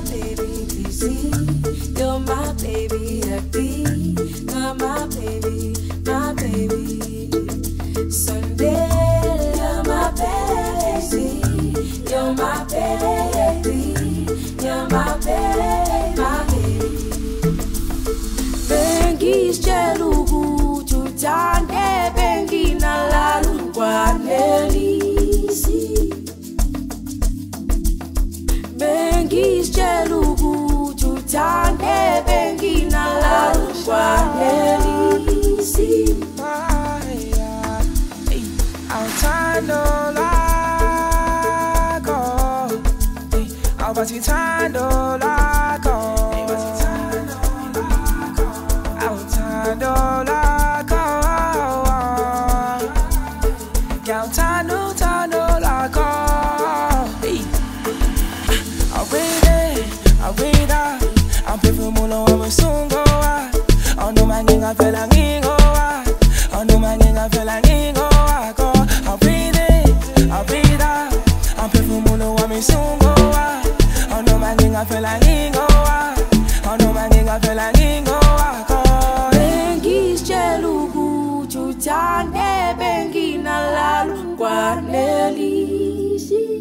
baby, Lizzy. You're my baby, Abby. You're my baby, my baby. Sunday, you're my baby, Lizzy. You're my baby, Abby. You're my baby, my baby. Bengi chelugu tutande bengi na lalu kwanelisi. Bengi chelugu tutande bengi na lalu kwanelisi. Altando lago, altando lago, altando lago, altando lago. I'm perfume I'm sungo. Oh no man, I feel like ningo. Oh no man, I feel like ningo. I breathe out. I'm perfume I'm sungo. Oh no man, I feel like ningo. Oh no man, I feel like ningo. Bengi chelugu tutande bengi na lalu kwanelisi.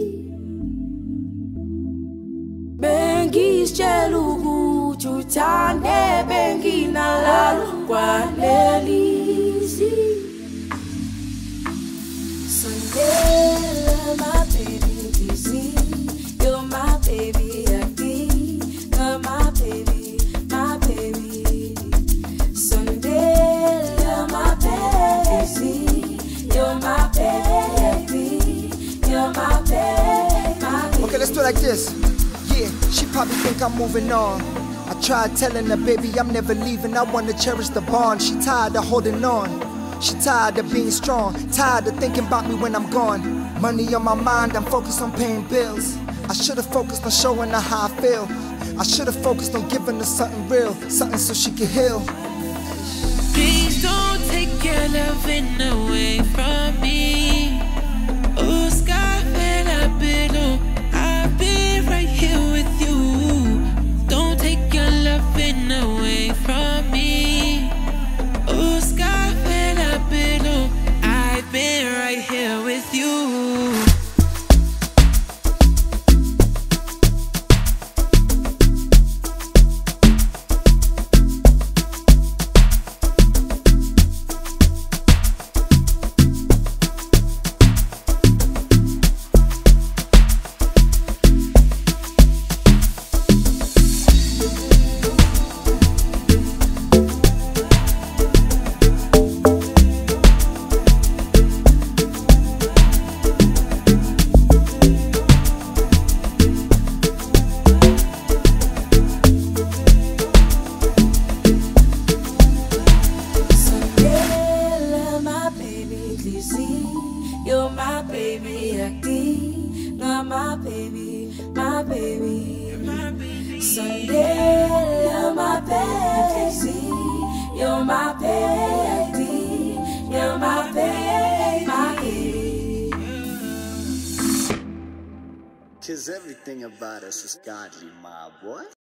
Bengi chelugu tutande bengi na lalu kwanelisi. Sunday, my baby, Lizzy. You're my baby, Abby. You're my baby, my baby. Sunday, my baby, Lizzy. You're my baby, you're my baby, my baby. Okay, let's do it like this. Yeah, she probably think I'm moving on. I tried telling her, baby, I'm never leaving. I wanna cherish the bond. She tired of holding on. She tired of being strong. Tired of thinking about me when I'm gone. Money on my mind, I'm focused on paying bills. I should've focused on showing her how I feel. I should've focused on giving her something real, something so she could heal. Please don't take your loving away from me. Oh, sky when I've been right here with you. Don't take your loving away from me. Oh, sky when I've been right here with you. You're my baby, Abby. You're my baby, my baby. Sunday, you're my baby. You're my baby. You're my baby, my baby. 'Cause everything about us is godly, my boy.